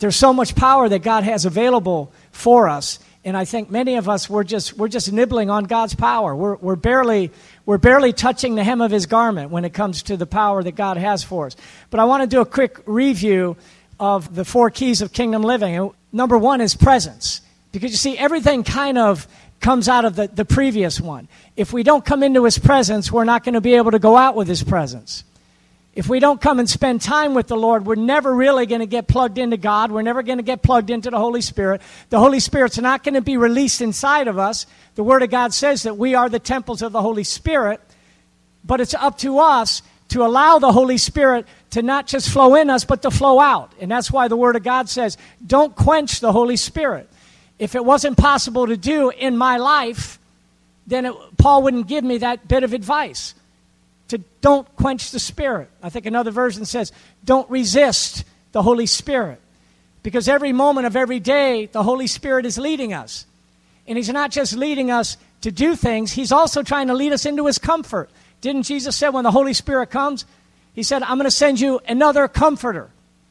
There's so much power that God has available for us. And I think many of us, we're just nibbling on God's power. We're barely touching the hem of his garment when it comes to the power that God has for us. But I want to do a quick review of the 4 keys of kingdom living. And number 1 is presence. Because you see, everything kind of comes out of the previous one. If we don't come into his presence, we're not going to be able to go out with his presence. If we don't come and spend time with the Lord, we're never really going to get plugged into God. We're never going to get plugged into the Holy Spirit. The Holy Spirit's not going to be released inside of us. The Word of God says that we are the temples of the Holy Spirit, but it's up to us to allow the Holy Spirit to not just flow in us, but to flow out. And that's why the Word of God says, don't quench the Holy Spirit. If it wasn't possible to do in my life, then Paul wouldn't give me that bit of advice. To don't quench the Spirit. I think another version says, don't resist the Holy Spirit. Because every moment of every day, the Holy Spirit is leading us. And he's not just leading us to do things, he's also trying to lead us into his comfort. Didn't Jesus say when the Holy Spirit comes, he said, I'm going to send you another comforter.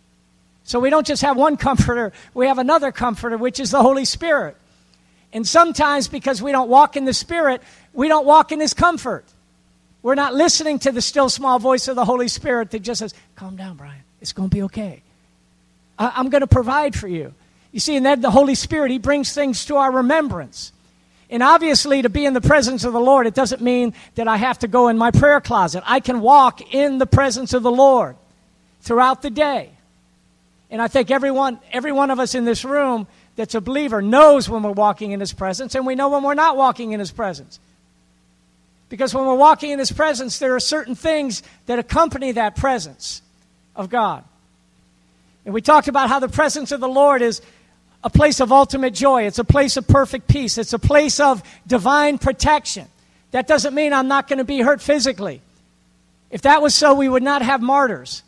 So we don't just have one comforter, we have another comforter, which is the Holy Spirit. And sometimes because we don't walk in the Spirit, we don't walk in his comfort. We're not listening to the still small voice of the Holy Spirit that just says, calm down, Brian. It's going to be okay. I'm going to provide for you. You see, and then the Holy Spirit, he brings things to our remembrance. And obviously, to be in the presence of the Lord, it doesn't mean that I have to go in my prayer closet. I can walk in the presence of the Lord throughout the day. And I think every one of us in this room that's a believer knows when we're walking in his presence, and we know when we're not walking in his presence. Because when we're walking in his presence, there are certain things that accompany that presence of God. And we talked about how the presence of the Lord is a place of ultimate joy. It's a place of perfect peace. It's a place of divine protection. That doesn't mean I'm not going to be hurt physically. If that was so, we would not have martyrs.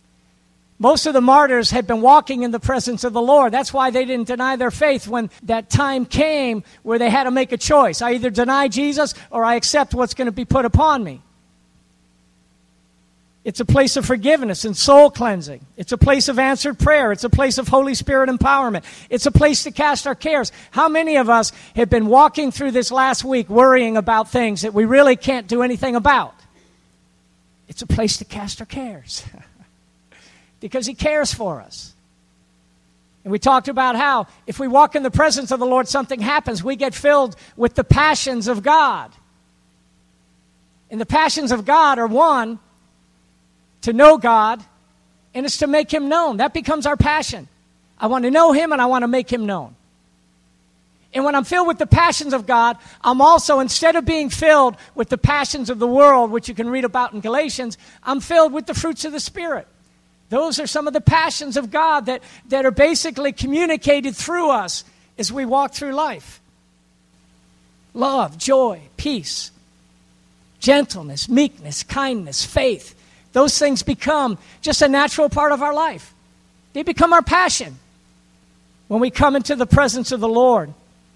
Most of the martyrs had been walking in the presence of the Lord. That's why they didn't deny their faith when that time came where they had to make a choice. I either deny Jesus or I accept what's going to be put upon me. It's a place of forgiveness and soul cleansing. It's a place of answered prayer. It's a place of Holy Spirit empowerment. It's a place to cast our cares. How many of us have been walking through this last week worrying about things that we really can't do anything about? It's a place to cast our cares. Because he cares for us. And we talked about how if we walk in the presence of the Lord, something happens. We get filled with the passions of God. And the passions of God are, one, to know God, and it's to make him known. That becomes our passion. I want to know him and I want to make him known. And when I'm filled with the passions of God, I'm also, instead of being filled with the passions of the world, which you can read about in Galatians, I'm filled with the fruits of the Spirit. Those are some of the passions of God that are basically communicated through us as we walk through life. Love, joy, peace, gentleness, meekness, kindness, faith. Those things become just a natural part of our life. They become our passion. When we come into the presence of the Lord,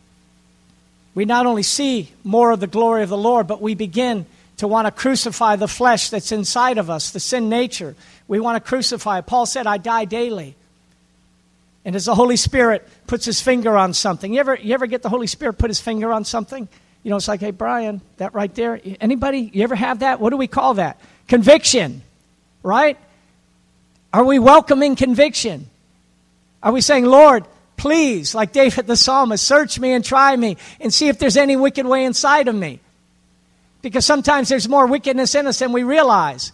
we not only see more of the glory of the Lord, but we begin to want to crucify the flesh that's inside of us, the sin nature. We want to crucify it. Paul said, I die daily. And as the Holy Spirit puts his finger on something, you ever get the Holy Spirit put his finger on something? You know, it's like, hey, Brian, that right there. Anybody, you ever have that? What do we call that? Conviction, right? Are we welcoming conviction? Are we saying, Lord, please, like David the psalmist, search me and try me and see if there's any wicked way inside of me? Because sometimes there's more wickedness in us than we realize.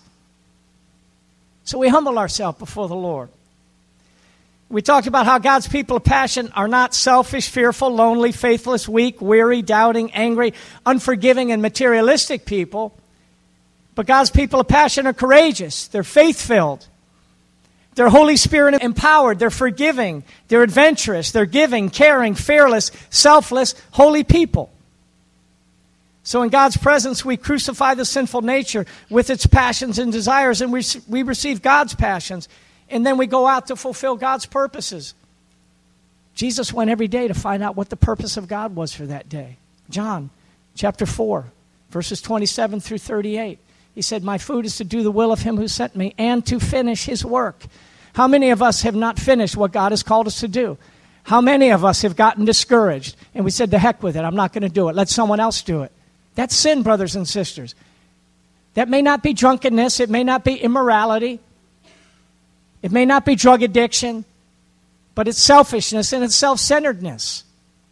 So we humble ourselves before the Lord. We talked about how God's people of passion are not selfish, fearful, lonely, faithless, weak, weary, doubting, angry, unforgiving, and materialistic people. But God's people of passion are courageous. They're faith-filled. They're Holy Spirit empowered. They're forgiving. They're adventurous. They're giving, caring, fearless, selfless, holy people. So in God's presence, we crucify the sinful nature with its passions and desires, and we receive God's passions, and then we go out to fulfill God's purposes. Jesus went every day to find out what the purpose of God was for that day. John chapter 4, verses 27 through 38. He said, my food is to do the will of him who sent me and to finish his work. How many of us have not finished what God has called us to do? How many of us have gotten discouraged and we said, "To heck with it, I'm not going to do it. Let someone else do it." That's sin, brothers and sisters. That may not be drunkenness. It may not be immorality. It may not be drug addiction. But it's selfishness and it's self-centeredness.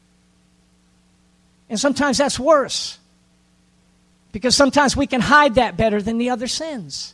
And sometimes that's worse. Because sometimes we can hide that better than the other sins.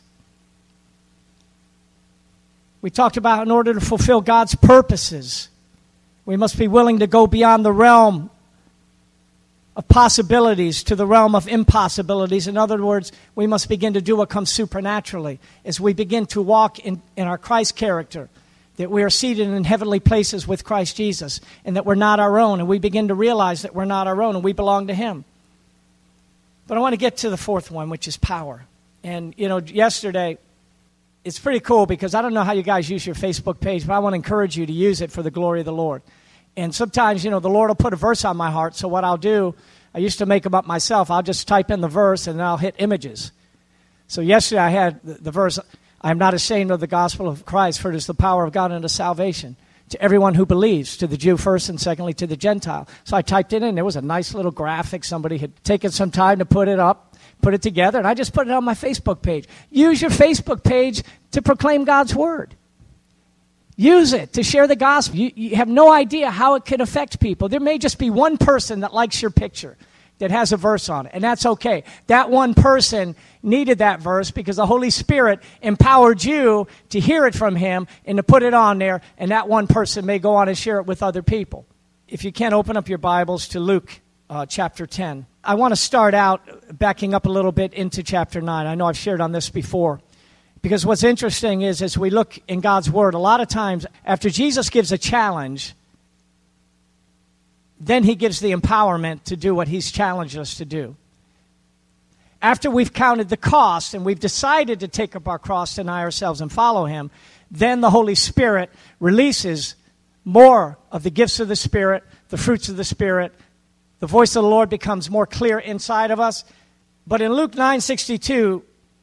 We talked about in order to fulfill God's purposes, we must be willing to go beyond the realm of possibilities to the realm of impossibilities. In other words, we must begin to do what comes supernaturally as we begin to walk in our Christ character, that we are seated in heavenly places with Christ Jesus and that we're not our own, and we begin to realize that we're not our own and we belong to Him. But I want to get to the fourth one, which is power. And, yesterday, it's pretty cool because I don't know how you guys use your Facebook page, but I want to encourage you to use it for the glory of the Lord. And sometimes, the Lord will put a verse on my heart. So what I'll do, I used to make them up myself. I'll just type in the verse and then I'll hit images. So yesterday I had the verse, "I am not ashamed of the gospel of Christ, for it is the power of God unto salvation to everyone who believes, to the Jew first and secondly to the Gentile." So I typed it in. There was a nice little graphic. Somebody had taken some time to put it up, put it together, and I just put it on my Facebook page. Use your Facebook page to proclaim God's word. Use it to share the gospel. You have no idea how it could affect people. There may just be one person that likes your picture that has a verse on it, and that's okay. That one person needed that verse because the Holy Spirit empowered you to hear it from Him and to put it on there, and that one person may go on and share it with other people. If you can, open up your Bibles to Luke chapter 10. I want to start out backing up a little bit into chapter 9. I know I've shared on this before. Because what's interesting is as we look in God's Word, a lot of times after Jesus gives a challenge, then He gives the empowerment to do what He's challenged us to do. After we've counted the cost and we've decided to take up our cross, deny ourselves, and follow Him, then the Holy Spirit releases more of the gifts of the Spirit, the fruits of the Spirit. The voice of the Lord becomes more clear inside of us. But in Luke 9:62,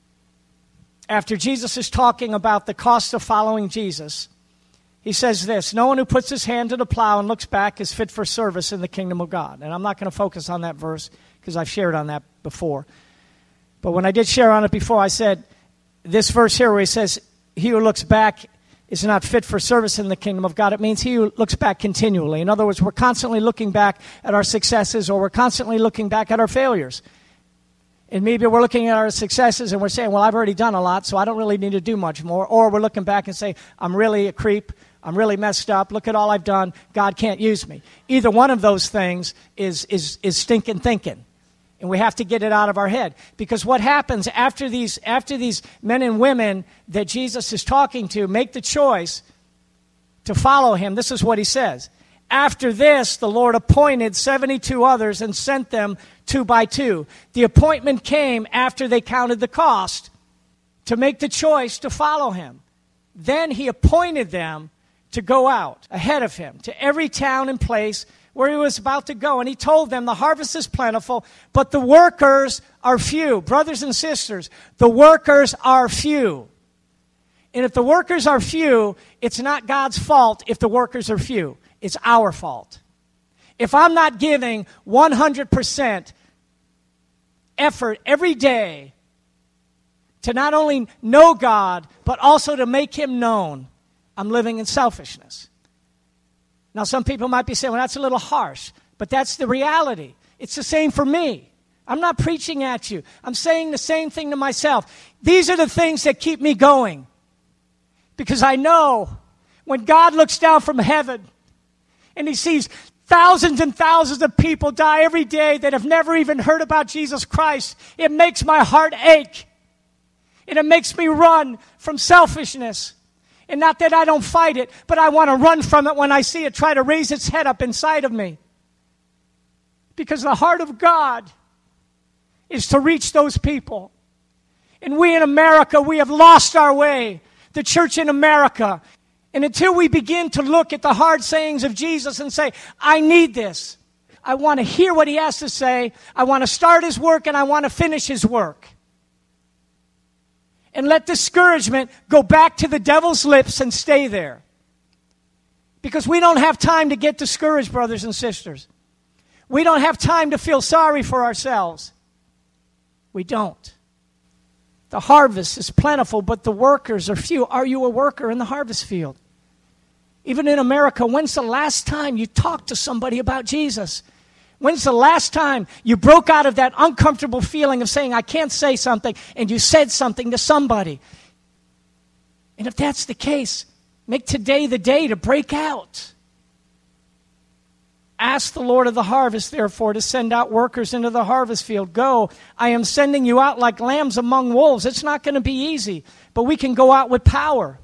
after Jesus is talking about the cost of following Jesus, He says this: "No one who puts his hand to the plow and looks back is fit for service in the kingdom of God." And I'm not going to focus on that verse because I've shared on that before. But when I did share on it before, I said this verse here where He says, "He who looks back is not fit for service in the kingdom of God." It means he who looks back continually. In other words, we're constantly looking back at our successes or we're constantly looking back at our failures. And maybe we're looking at our successes and we're saying, "Well, I've already done a lot, so I don't really need to do much more." Or we're looking back and say, "I'm really a creep. I'm really messed up. Look at all I've done. God can't use me." Either one of those things is stinking thinking. And we have to get it out of our head. Because what happens after these men and women that Jesus is talking to make the choice to follow Him, this is what He says. "After this, the Lord appointed 72 others and sent them 2 by 2. The appointment came after they counted the cost to make the choice to follow Him. Then He appointed them to go out ahead of Him to every town and place where He was about to go. And He told them, the harvest is plentiful, but the workers are few." Brothers and sisters, the workers are few. And if the workers are few, it's not God's fault if the workers are few. It's our fault. If I'm not giving 100% effort every day to not only know God, but also to make Him known, I'm living in selfishness. Now, some people might be saying, "Well, that's a little harsh," but that's the reality. It's the same for me. I'm not preaching at you. I'm saying the same thing to myself. These are the things that keep me going. Because I know when God looks down from heaven and He sees thousands and thousands of people die every day that have never even heard about Jesus Christ, it makes my heart ache. And it makes me run from selfishness. And not that I don't fight it, but I want to run from it when I see it try to raise its head up inside of me. Because the heart of God is to reach those people. And we in America, we have lost our way. The church in America. And until we begin to look at the hard sayings of Jesus and say, "I need this. I want to hear what He has to say. I want to start His work and I want to finish His work." and let discouragement go back to the devil's lips and stay there. Because we don't have time to get discouraged, brothers and sisters. We don't have time to feel sorry for ourselves. We don't. The harvest is plentiful, but the workers are few. Are you a worker in the harvest field? Even in America, when's the last time you talked to somebody about Jesus? When's the last time you broke out of that uncomfortable feeling of saying, I can't say something, and you said something to somebody? And if that's the case, make today the day to break out. Ask the Lord of the harvest, therefore, to send out workers into the harvest field. Go, I am sending you out like lambs among wolves. It's not going to be easy, but we can go out with power.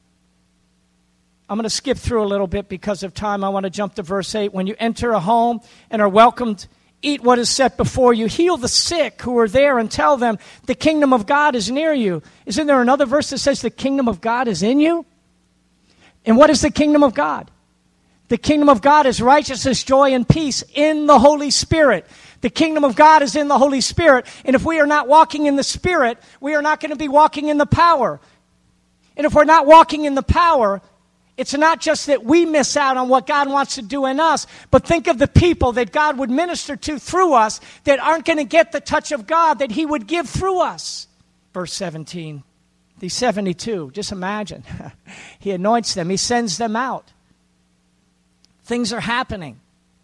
I'm going to skip through a little bit because of time. I want to jump to verse 8. When you enter a home and are welcomed, eat what is set before you. Heal the sick who are there and tell them the kingdom of God is near you. Isn't there another verse that says the kingdom of God is in you? And what is the kingdom of God? The kingdom of God is righteousness, joy, and peace in the Holy Spirit. The kingdom of God is in the Holy Spirit. And if we are not walking in the Spirit, we are not going to be walking in the power. And if we're not walking in the power, it's not just that we miss out on what God wants to do in us, but think of the people that God would minister to through us that aren't going to get the touch of God that He would give through us. Verse 17, these 72, just imagine. He anoints them. He sends them out. Things are happening.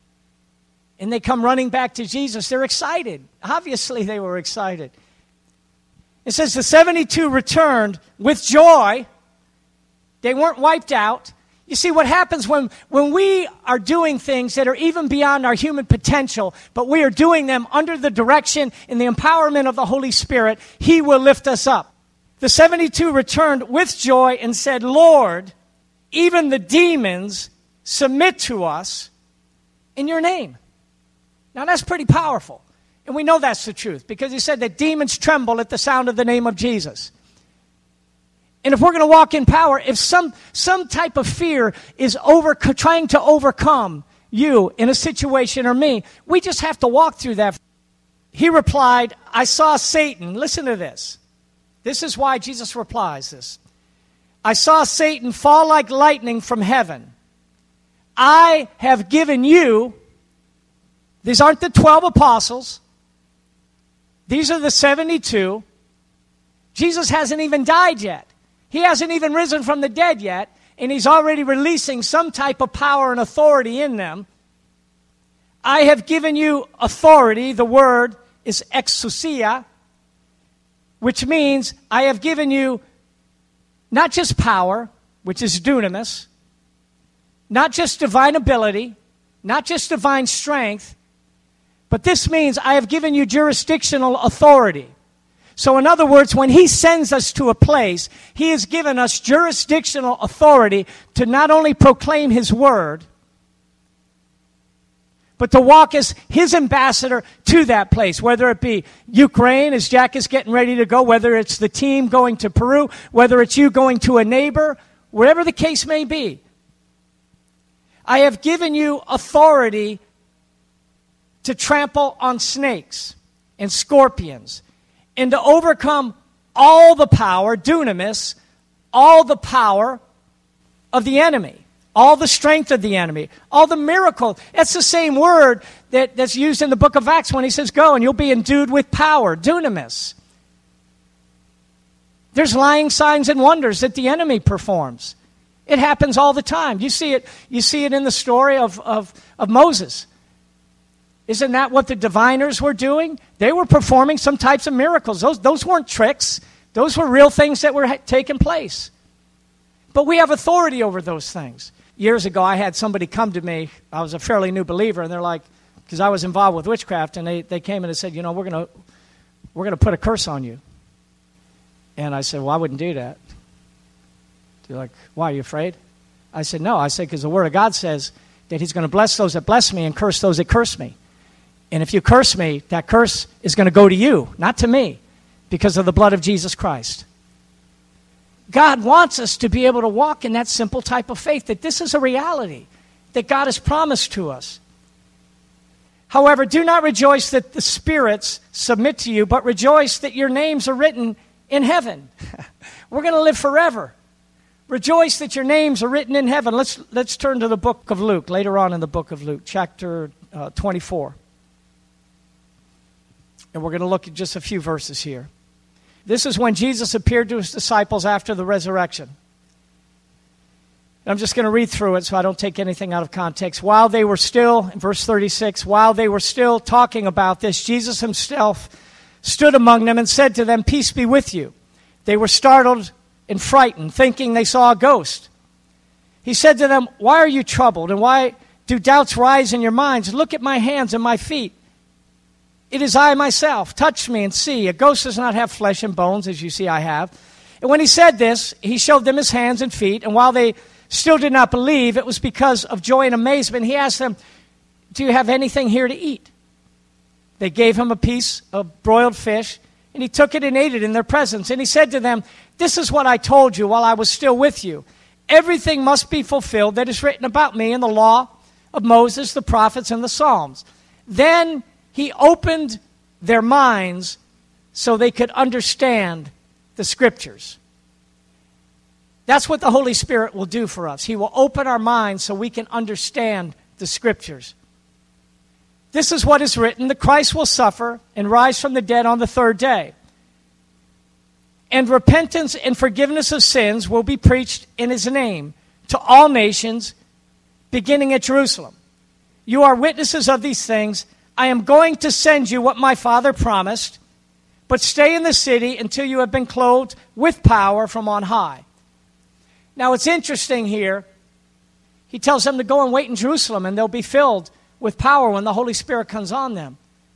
And they come running back to Jesus. They're excited. Obviously, they were excited. It says the 72 returned with joy. They weren't wiped out. You see, what happens when we are doing things that are even beyond our human potential, but we are doing them under the direction and the empowerment of the Holy Spirit, He will lift us up. The 72 returned with joy and said, Lord, even the demons submit to us in your name. Now, that's pretty powerful. And we know that's the truth because He said that demons tremble at the sound of the name of Jesus. And if we're going to walk in power, if some type of fear is trying to overcome you in a situation or me, we just have to walk through that. He replied, I saw Satan. Listen to this. This is why Jesus replies this. I saw Satan fall like lightning from heaven. I have given you, these aren't the 12 apostles. These are the 72. Jesus hasn't even died yet. He hasn't even risen from the dead yet, and He's already releasing some type of power and authority in them. I have given you authority. The word is exousia, which means I have given you not just power, which is dunamis, not just divine ability, not just divine strength, but this means I have given you jurisdictional authority. So in other words, when He sends us to a place, He has given us jurisdictional authority to not only proclaim His word, but to walk as His ambassador to that place, whether it be Ukraine, as Jack is getting ready to go, whether it's the team going to Peru, whether it's you going to a neighbor, whatever the case may be. I have given you authority to trample on snakes and scorpions, and to overcome all the power, dunamis, all the power of the enemy, all the strength of the enemy, all the miracle. That's the same word that's used in the book of Acts when He says, go and you'll be endued with power, dunamis. There's lying signs and wonders that the enemy performs. It happens all the time. You see it in the story of Moses. Isn't that what the diviners were doing? They were performing some types of miracles. Those weren't tricks. Those were real things that were taking place. But we have authority over those things. Years ago, I had somebody come to me. I was a fairly new believer, and they're like, because I was involved with witchcraft, and they came and they said, we're gonna put a curse on you. And I said, well, I wouldn't do that. They're like, why, are you afraid? I said, no. I said, because the Word of God says that He's going to bless those that bless me and curse those that curse me. And if you curse me, that curse is going to go to you, not to me, because of the blood of Jesus Christ. God wants us to be able to walk in that simple type of faith, that this is a reality that God has promised to us. However, do not rejoice that the spirits submit to you, but rejoice that your names are written in heaven. We're going to live forever. Rejoice that your names are written in heaven. Let's turn to the book of Luke, later on in the book of Luke, chapter 24. And we're going to look at just a few verses here. This is when Jesus appeared to his disciples after the resurrection. I'm just going to read through it so I don't take anything out of context. While they were still, in verse 36, while they were still talking about this, Jesus himself stood among them and said to them, "Peace be with you." They were startled and frightened, thinking they saw a ghost. He said to them, "Why are you troubled, and why do doubts rise in your minds? Look at my hands and my feet. It is I myself. Touch me and see. A ghost does not have flesh and bones, as you see I have." And when he said this, he showed them his hands and feet, and while they still did not believe, it was because of joy and amazement. He asked them, "Do you have anything here to eat?" They gave him a piece of broiled fish, and he took it and ate it in their presence. And he said to them, "This is what I told you while I was still with you. Everything must be fulfilled that is written about me in the law of Moses, the prophets, and the Psalms." Then he opened their minds so they could understand the Scriptures. That's what the Holy Spirit will do for us. He will open our minds so we can understand the Scriptures. This is what is written: the Christ will suffer and rise from the dead on the third day. And repentance and forgiveness of sins will be preached in his name to all nations, beginning at Jerusalem. You are witnesses of these things. I am going to send you what my Father promised, but stay in the city until you have been clothed with power from on high. Now, it's interesting here. He tells them to go and wait in Jerusalem, and they'll be filled with power when the Holy Spirit comes on them.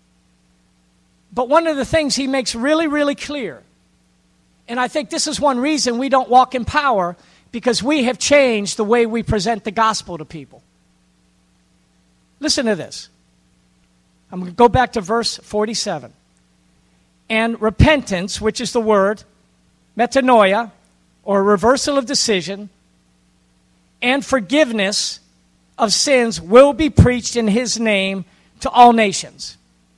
But one of the things he makes really, really clear, and I think this is one reason we don't walk in power, because we have changed the way we present the gospel to people. Listen to this. I'm going to go back to verse 47. And repentance, which is the word, metanoia, or reversal of decision, and forgiveness of sins will be preached in his name to all nations.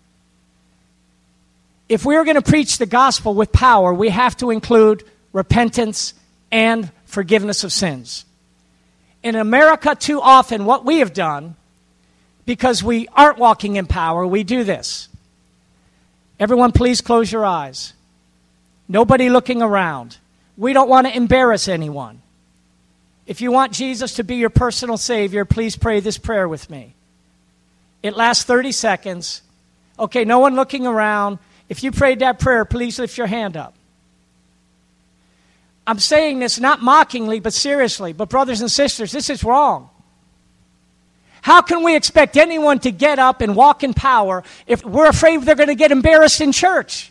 If we're going to preach the gospel with power, we have to include repentance and forgiveness of sins. In America, too often, what we have done, because we aren't walking in power, we do this. Everyone, please close your eyes. Nobody looking around. We don't want to embarrass anyone. If you want Jesus to be your personal Savior, please pray this prayer with me. It lasts 30 seconds. Okay, no one looking around. If you prayed that prayer, please lift your hand up. I'm saying this not mockingly, but seriously. But brothers and sisters, this is wrong. How can we expect anyone to get up and walk in power if we're afraid they're going to get embarrassed in church?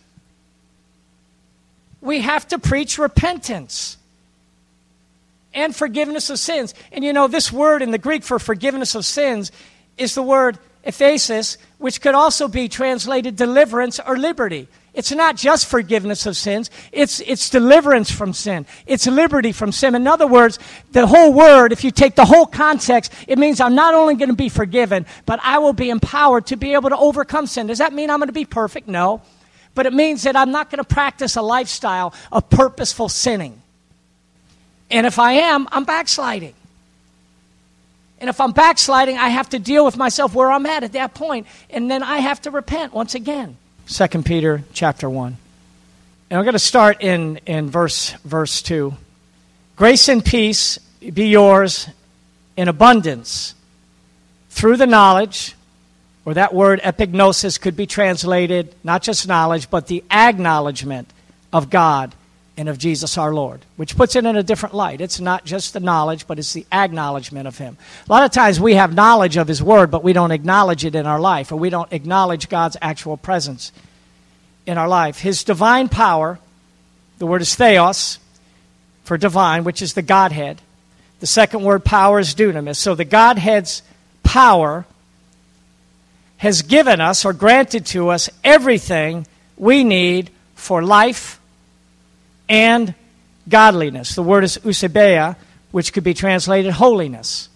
We have to preach repentance and forgiveness of sins. And you know, this word in the Greek for forgiveness of sins is the word aphesis, which could also be translated deliverance or liberty. It's not just forgiveness of sins. It's deliverance from sin. It's liberty from sin. In other words, the whole word, if you take the whole context, it means I'm not only going to be forgiven, but I will be empowered to be able to overcome sin. Does that mean I'm going to be perfect? No. But it means that I'm not going to practice a lifestyle of purposeful sinning. And if I am, I'm backsliding. And if I'm backsliding, I have to deal with myself where I'm at that point. And then I have to repent once again. 2 Peter chapter 1. And I'm going to start in verse 2. Grace and peace be yours in abundance through the knowledge, or that word epignosis could be translated not just knowledge, but the acknowledgement of God and of Jesus our Lord, which puts it in a different light. It's not just the knowledge, but it's the acknowledgement of him. A lot of times we have knowledge of his word, but we don't acknowledge it in our life, or we don't acknowledge God's actual presence in our life. His divine power, the word is theos, for divine, which is the Godhead. The second word, power, is dunamis. So the Godhead's power has given us or granted to us everything we need for life and godliness. The word is eusebeia, which could be translated holiness.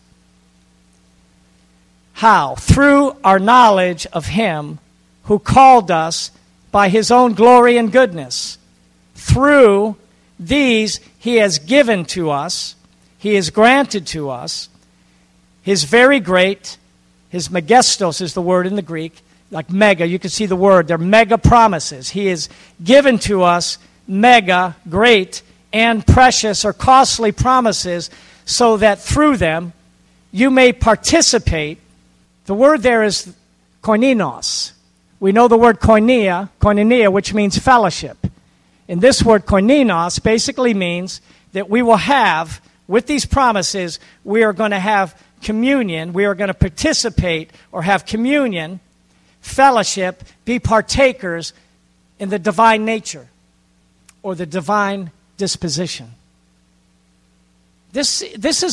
How? Through our knowledge of him who called us by his own glory and goodness, through these he has given to us, he has granted to us, his very great, his megastos is the word in the Greek, like mega, you can see the word, they're mega promises. He has given to us mega, great, and precious or costly promises so that through them you may participate. The word there is koininos. We know the word koinonia, which means fellowship. And this word koininos basically means that we will have, with these promises, we are going to have communion, we are going to participate or have communion, fellowship, be partakers in the divine nature or the divine disposition. This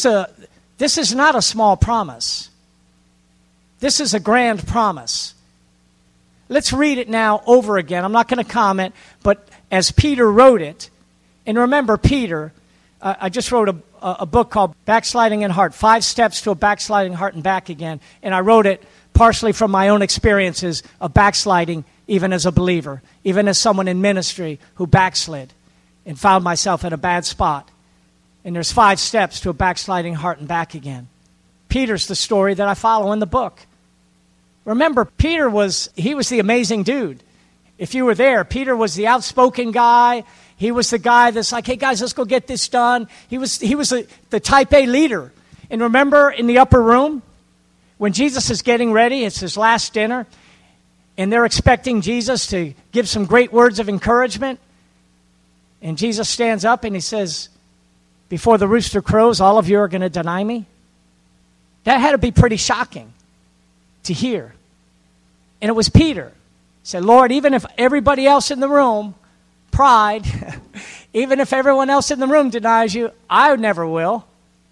is not a small promise. This is a grand promise. Let's read it now over again. I'm not going to comment, but as Peter wrote it, and remember Peter, I just wrote a book called Backsliding in Heart, 5 Steps to a Backsliding Heart and Back Again, and I wrote it partially from my own experiences of backsliding even as a believer, even as someone in ministry who backslid and found myself at a bad spot. And there's 5 steps to a backsliding heart and back again. Peter's the story that I follow in the book. Remember, Peter was the amazing dude. If you were there, Peter was the outspoken guy. He was the guy that's like, hey guys, let's go get this done. He was the type A leader. And remember in the upper room, when Jesus is getting ready, it's his last dinner, and they're expecting Jesus to give some great words of encouragement. And Jesus stands up and he says, before the rooster crows, all of you are going to deny me. That had to be pretty shocking to hear. And it was Peter. He said, Lord, even if everybody else in the room, pride, even if everyone else in the room denies you, I never will.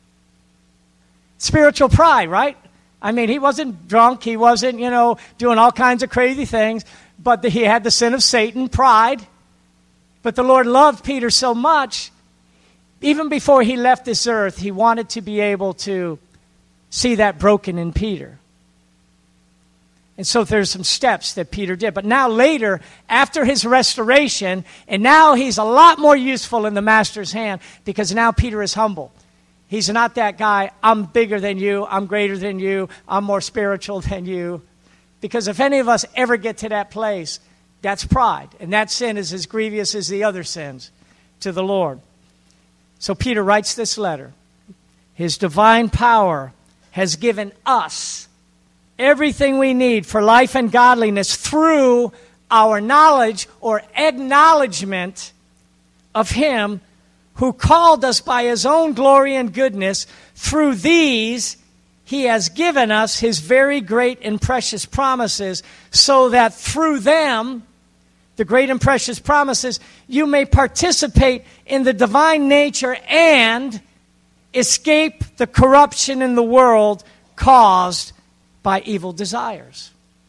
Spiritual pride, right? I mean, he wasn't drunk. He wasn't, doing all kinds of crazy things. But he had the sin of Satan, pride. But the Lord loved Peter so much, even before he left this earth, he wanted to be able to see that broken in Peter. And so there's some steps that Peter did. But now later, after his restoration, and now he's a lot more useful in the master's hand because now Peter is humble. He's not that guy, I'm bigger than you, I'm greater than you, I'm more spiritual than you. Because if any of us ever get to that place, that's pride. And that sin is as grievous as the other sins to the Lord. So Peter writes this letter. His divine power has given us everything we need for life and godliness through our knowledge or acknowledgement of him who called us by his own glory and goodness. Through these, he has given us his very great and precious promises, so that through them, the great and precious promises, you may participate in the divine nature and escape the corruption in the world caused by evil desires.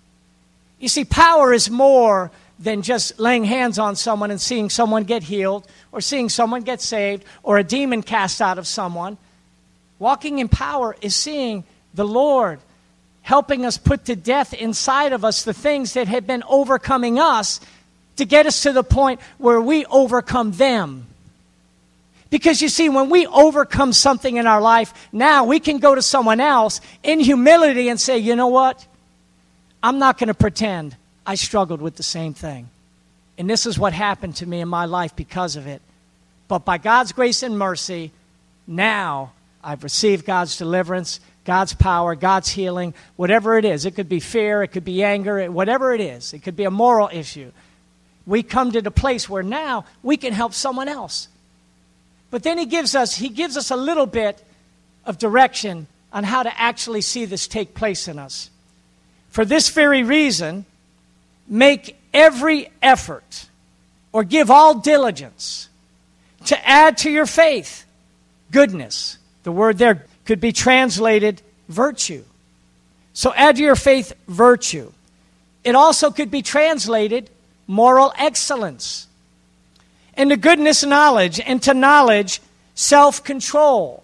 You see, power is more than just laying hands on someone and seeing someone get healed or seeing someone get saved or a demon cast out of someone. Walking in power is seeing the Lord helping us put to death inside of us the things that have been overcoming us to get us to the point where we overcome them. Because you see, when we overcome something in our life, now we can go to someone else in humility and say, you know what? I'm not going to pretend I struggled with the same thing. And this is what happened to me in my life because of it. But by God's grace and mercy, now I've received God's deliverance, God's power, God's healing, whatever it is. It could be fear, it could be anger, whatever it is. It could be a moral issue. We come to the place where now we can help someone else. But then he gives us a little bit of direction on how to actually see this take place in us. For this very reason, make every effort or give all diligence to add to your faith goodness. The word there could be translated virtue. So add to your faith virtue. It also could be translated moral excellence. And to goodness, knowledge. And to knowledge, self-control.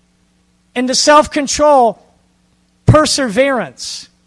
And to self-control, perseverance,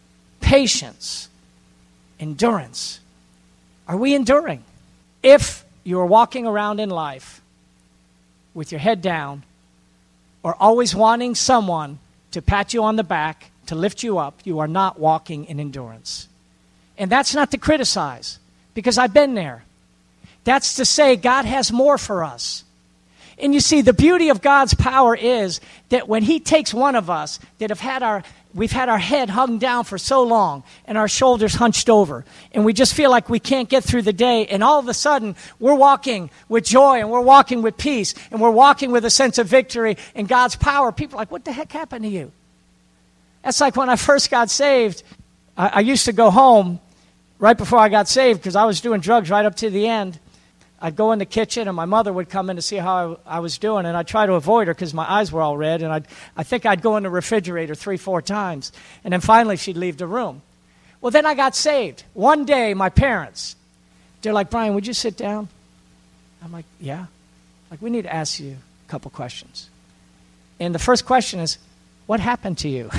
patience, endurance. Are we enduring? If you are walking around in life with your head down or always wanting someone to pat you on the back, to lift you up, you are not walking in endurance. And that's not to criticize, because I've been there. That's to say God has more for us. And you see, the beauty of God's power is that when he takes one of us that we've had our head hung down for so long and our shoulders hunched over, and we just feel like we can't get through the day, and all of a sudden we're walking with joy and we're walking with peace and we're walking with a sense of victory and God's power. People are like, what the heck happened to you? That's like when I first got saved. I used to go home right before I got saved because I was doing drugs right up to the end. I'd go in the kitchen, and my mother would come in to see how I was doing, and I'd try to avoid her because my eyes were all red, and I think I'd go in the refrigerator 3-4 times, and then finally she'd leave the room. Well, then I got saved. One day, my parents, they're like, Brian, would you sit down? I'm like, yeah. Like, we need to ask you a couple questions. And the first question is, what happened to you?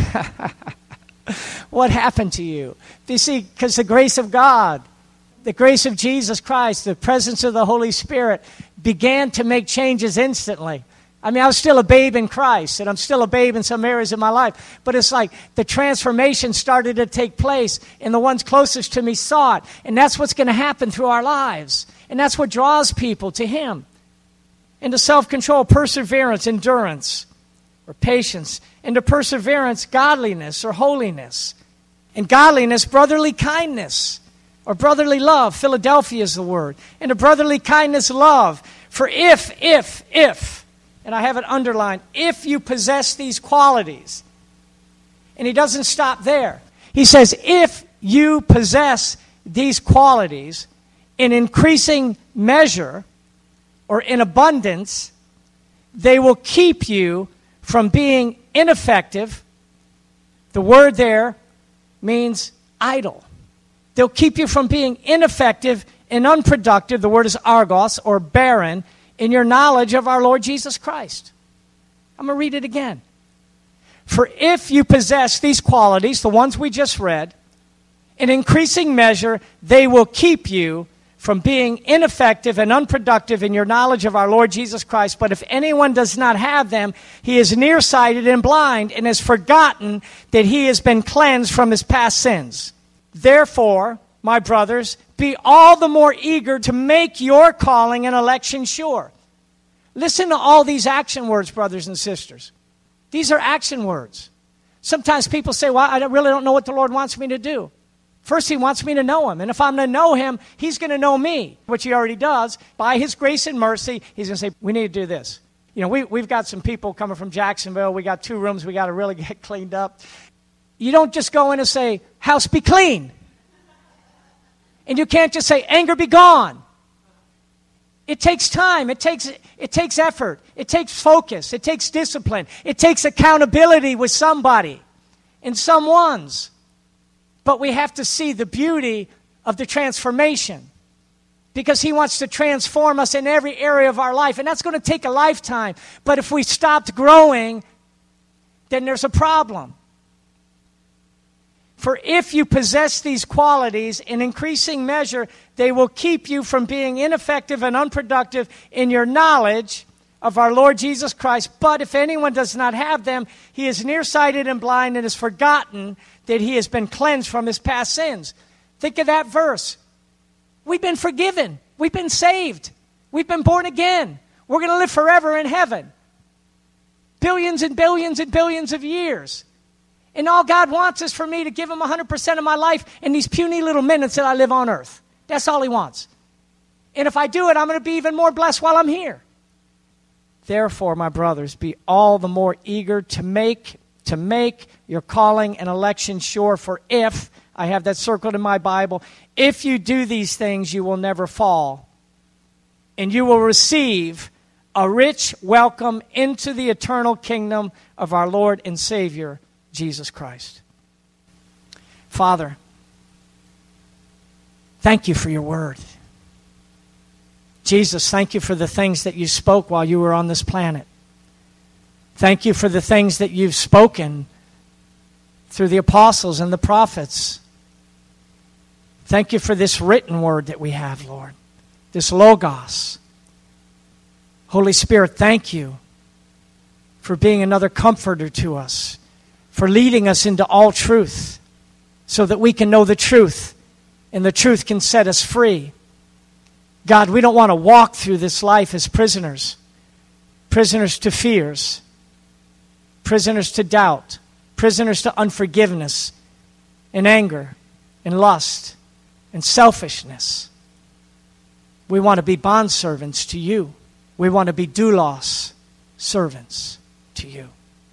What happened to you? You see, because the grace of God, the grace of Jesus Christ, the presence of the Holy Spirit began to make changes instantly. I mean, I was still a babe in Christ, and I'm still a babe in some areas of my life. But it's like the transformation started to take place, and the ones closest to me saw it. And that's what's going to happen through our lives. And that's what draws people to him. Into self-control, perseverance, endurance, or patience. Into perseverance, godliness or holiness. And godliness, brotherly kindness. Or brotherly love. Philadelphia is the word. And a brotherly kindness, love. For if, and I have it underlined, if you possess these qualities. And he doesn't stop there. He says, if you possess these qualities in increasing measure or in abundance, they will keep you from being ineffective. The word there means idle. They'll keep you from being ineffective and unproductive, the word is argos, or barren, in your knowledge of our Lord Jesus Christ. I'm going to read it again. For if you possess these qualities, the ones we just read, in increasing measure, they will keep you from being ineffective and unproductive in your knowledge of our Lord Jesus Christ. But if anyone does not have them, he is nearsighted and blind and has forgotten that he has been cleansed from his past sins. Therefore, my brothers, be all the more eager to make your calling and election sure. Listen to all these action words, brothers and sisters. These are action words. Sometimes people say, well, I really don't know what the Lord wants me to do. First, he wants me to know him. And if I'm to know him, he's going to know me, which he already does. By his grace and mercy, he's going to say, we need to do this. You know, we've got some people coming from Jacksonville. We got 2 rooms we got to really get cleaned up. You don't just go in and say, house be clean. And you can't just say, anger be gone. It takes time. It takes effort. It takes focus. It takes discipline. It takes accountability with somebody and someone's. But we have to see the beauty of the transformation, because he wants to transform us in every area of our life. And that's going to take a lifetime. But if we stopped growing, then there's a problem. For if you possess these qualities in increasing measure, they will keep you from being ineffective and unproductive in your knowledge of our Lord Jesus Christ. But if anyone does not have them, he is nearsighted and blind and has forgotten that he has been cleansed from his past sins. Think of that verse. We've been forgiven. We've been saved. We've been born again. We're going to live forever in heaven. Billions and billions and billions of years. And all God wants is for me to give him 100% of my life in these puny little minutes that I live on earth. That's all he wants. And if I do it, I'm going to be even more blessed while I'm here. Therefore, my brothers, be all the more eager to make your calling and election sure. For if, I have that circled in my Bible, if you do these things, you will never fall. And you will receive a rich welcome into the eternal kingdom of our Lord and Savior, Jesus Christ. Father, thank you for your word. Jesus, thank you for the things that you spoke while you were on this planet. Thank you for the things that you've spoken through the apostles and the prophets. Thank you for this written word that we have, Lord. this Logos. Holy Spirit, thank you for being another comforter to us, for leading us into all truth so that we can know the truth and the truth can set us free. God, we don't want to walk through this life as prisoners, prisoners to fears, prisoners to doubt, prisoners to unforgiveness and anger and lust and selfishness. We want to be bondservants to you. We want to be doulos, servants to you.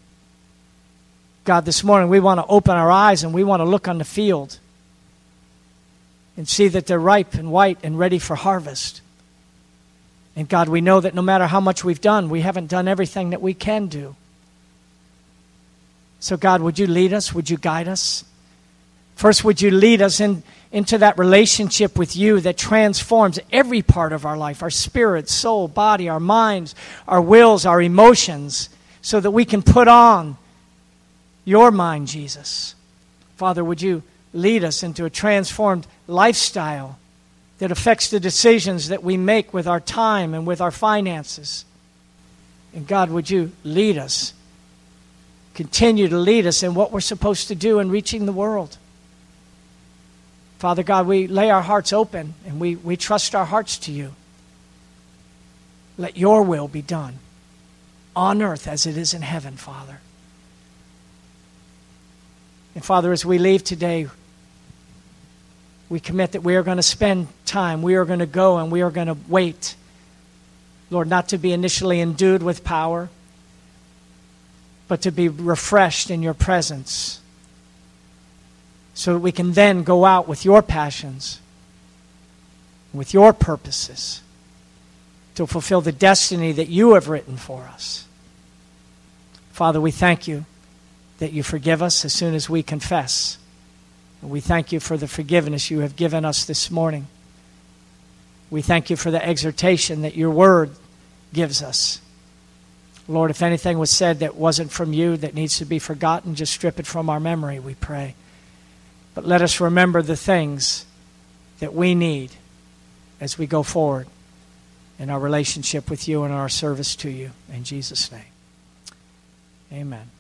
God, this morning we want to open our eyes and we want to look on the field and see that they're ripe and white and ready for harvest. And God, we know that no matter how much we've done, we haven't done everything that we can do. So God, would you lead us? Would you guide us? First, would you lead us into that relationship with you that transforms every part of our life, our spirit, soul, body, our minds, our wills, our emotions, so that we can put on your mind, Jesus. Father, would you lead us into a transformed lifestyle that affects the decisions that we make with our time and with our finances. And God, would you lead us, continue to lead us in what we're supposed to do in reaching the world. Father God, we lay our hearts open and we trust our hearts to you. Let your will be done on earth as it is in heaven, Father. And Father, as we leave today, we commit that we are going to spend time, we are going to go and we are going to wait. Lord, not to be initially endued with power, but to be refreshed in your presence, so that we can then go out with your passions, with your purposes, to fulfill the destiny that you have written for us. Father, we thank you that you forgive us as soon as we confess. And we thank you for the forgiveness you have given us this morning. We thank you for the exhortation that your word gives us. Lord, if anything was said that wasn't from you, that needs to be forgotten, just strip it from our memory, we pray. But let us remember the things that we need as we go forward in our relationship with you and our service to you. In Jesus' name, amen.